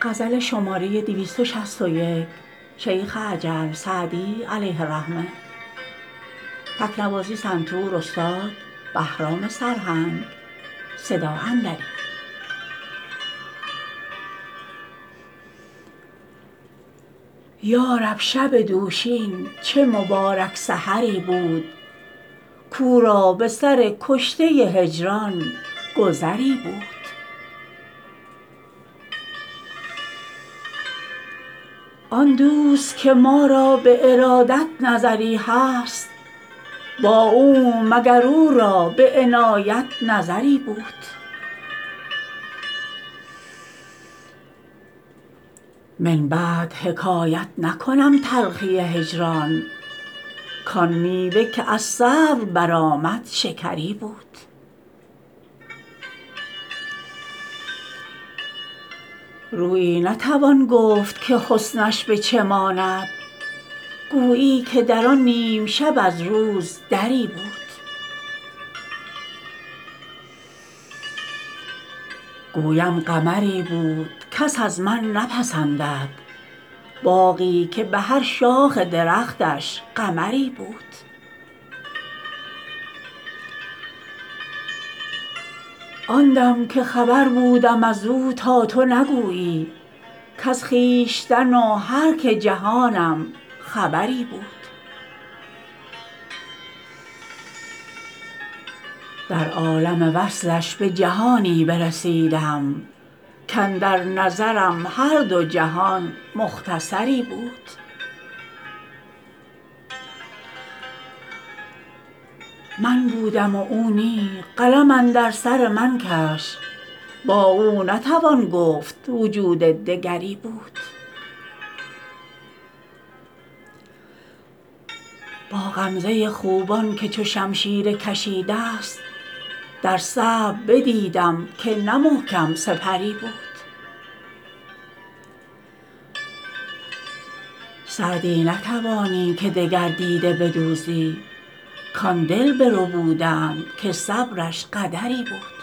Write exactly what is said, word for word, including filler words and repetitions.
غزل شماره دویست و شصت و یک شیخ عجل سعدی علیه الرحمه. تکنوازی سنتور استاد بهرام سرهنگ. صدا اندری. یارب شب دوشین چه مبارک سحری بود، کو را به سر کشته هجران گذری بود. آن دوست که ما را به ارادت نظری هست، با او مگر او را به عنایت نظری بود. من بعد حکایت نکنم تلخی هجران، کان میوه که از صبر برآمد شکری بود. رویی نتوان گفت که حسنش به چه ماند، گویی که در آن نیم شب از روز دری بود. گویم قمری بود کس از من نپسندد، باغی که به هر شاخ درختش قمری بود. آن دم که خبر بودم از او تا تو نگویی، کز خویشتن و هر که جهانم خبری بود. در عالم وصلش به جهانی برسیدم، کاندر نظرم هر دو جهان مختصری بود. من بودم و او نی، قلم اندر سر من کش، با او نتوان گفت وجود دگری بود. با غمزه خوبان که چو شمشیر کشیده ست، در صبر بدیدم که نه محکم سپری بود. سعدی نتوانی که دگر دیده بدوزی، کان دل بربودند که صبرش قدری بود.